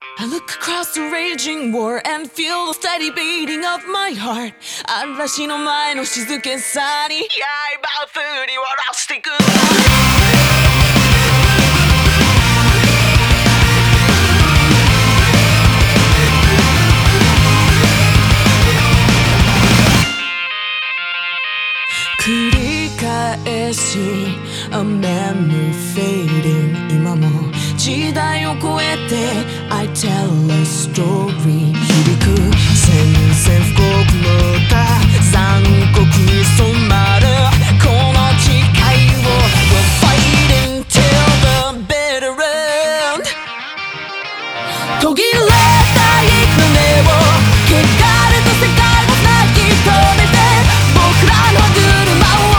I look across the raging war and feel the steady beating of my heart 嵐の前の静けさに刃を振り下ろしていく繰り返し A memory fading 今も時代を超えて I tell a story 響く宣戦布告の歌残酷に染まるこの誓いを We're fighting till the bitter end 途切れたい船を汚れた世界を泣き止めて僕らの車を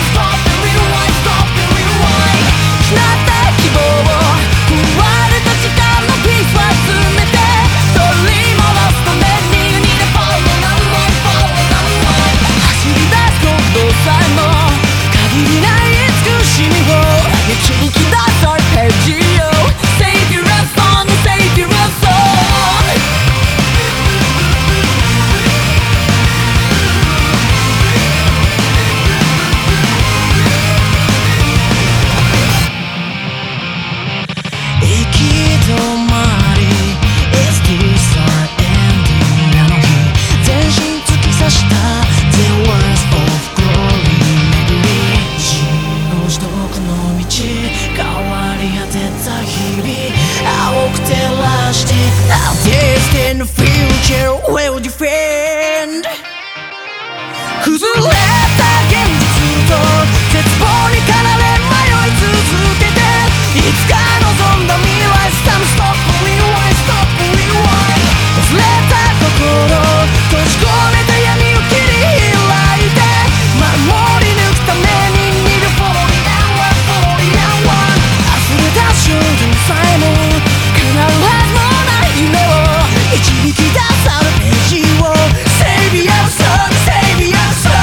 In the future will defend 崩れた現実と絶望に駆られ迷い続けていつか望んだ未来 Some stop rewind stop rewind 忘れた心閉じ込めた闇を切り開いて守り抜くために見る Follow the hour Follow the hour 溢れた瞬間さえも必ずもない夢を導き出されページを Save your soul, save your soul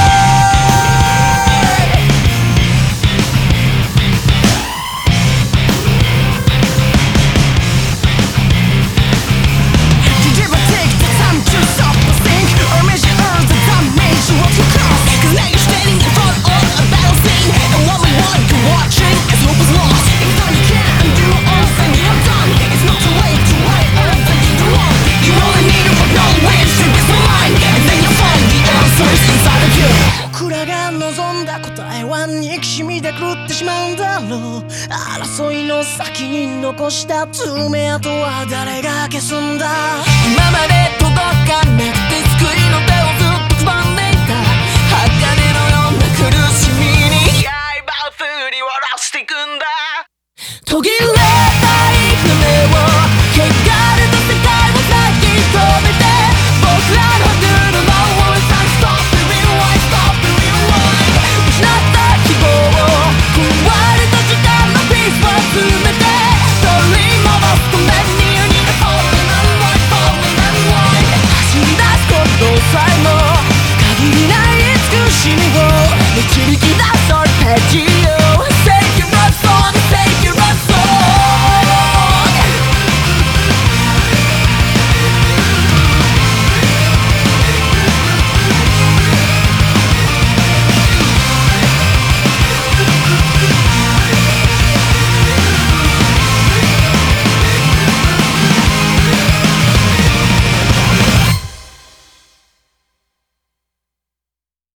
Did you ever take the time to stop and think or measure the damage of your cause? Cause now you're standing in front of a battle scene and what we want you're watching as hope is lost It's all you can do, all the things you have done It's not too late to right all the things you do wrong You only need to know ways to get the line And then you'll find the answers inside of you 僕らが望んだ答えは憎しみで狂ってしまうんだろう争いの先に残した爪痕は誰が消すんだ今まで届かなくて救いの手をずっとつまんでいた鋼のような苦しみに刃を振り下ろしていくんだ途切れ